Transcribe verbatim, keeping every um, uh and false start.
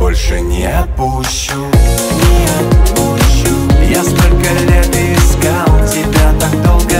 больше не отпущу, не отпущу. Я столько лет искал тебя, так долго